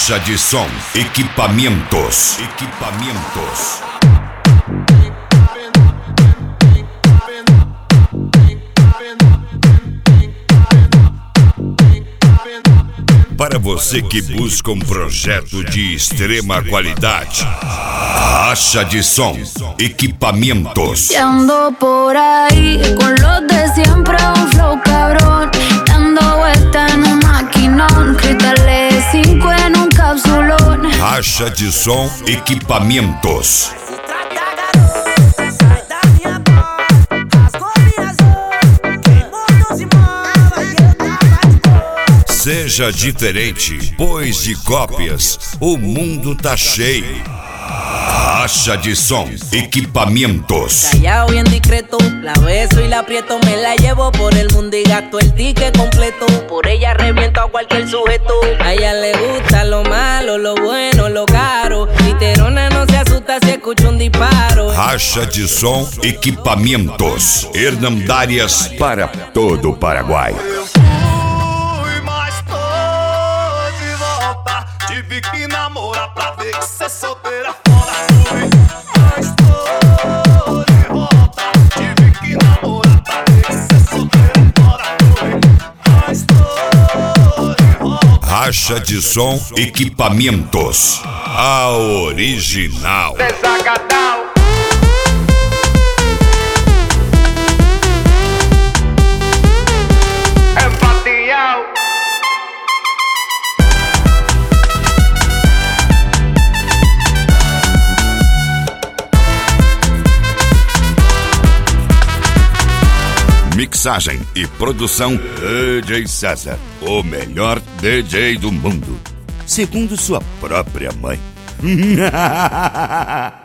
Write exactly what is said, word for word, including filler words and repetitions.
Caixa de som, equipamentos, equipamentos. Para você que busca um projeto de extrema qualidade, Caixa de som, equipamentos. Ando por ahí con los de siempre, un flow cabrón, dando vuelta en un maquinón, cristales cinco en un capsulón. Caixa de som, equipamentos. Seja diferente, pois de cópias o mundo tá cheio. Caixa de som, equipamentos. Callao bien discreto, la beso y la aprieto, me la llevo por el mundo y gasto el ticket completo. Por ella reviento a cualquier sujeto. A ella le gusta lo malo, lo bueno, lo caro. Literona no se asusta si escucha un disparo. Caixa de som, equipamentos. Hernandárias para todo o Paraguai. Tive que namorar pra ver que cê solteira fora. Mas tô de volta. Tive que namorar pra ver que cê solteira fora. Mas tô de volta. Caixa de som, equipamentos. A original. Desagadão. Mixagem e produção D J César, o melhor D J do mundo, segundo sua própria mãe.